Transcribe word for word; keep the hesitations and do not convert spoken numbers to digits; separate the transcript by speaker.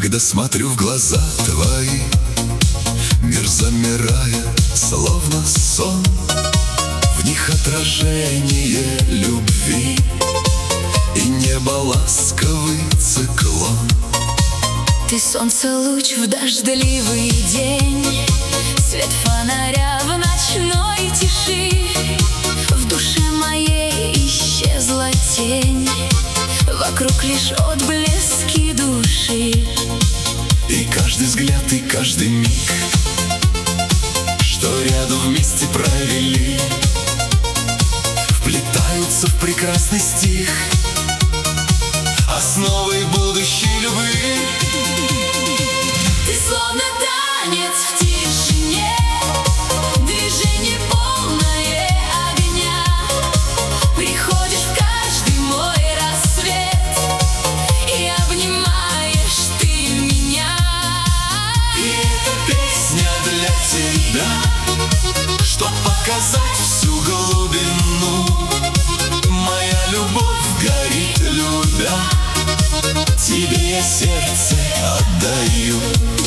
Speaker 1: Когда смотрю в глаза твои, мир замирает, словно сон. В них отражение любви и небо ласковый циклон.
Speaker 2: Ты солнце луч в дождливый день, свет фонаря в ночной тиши. В душе моей исчезла тень, вокруг лишь отблески души.
Speaker 1: И каждый взгляд, и каждый миг, что рядом вместе провели, вплетаются в прекрасный стих, основой будущей любви.
Speaker 2: Ты словно танец в тишине, движение полное огня. Приходишь в каждый мой рассвет и обнимаешь ты меня.
Speaker 1: И эта песня для тебя, чтоб показать всю глубину. Моя любовь горит, любя, тебе я сердце отдаю.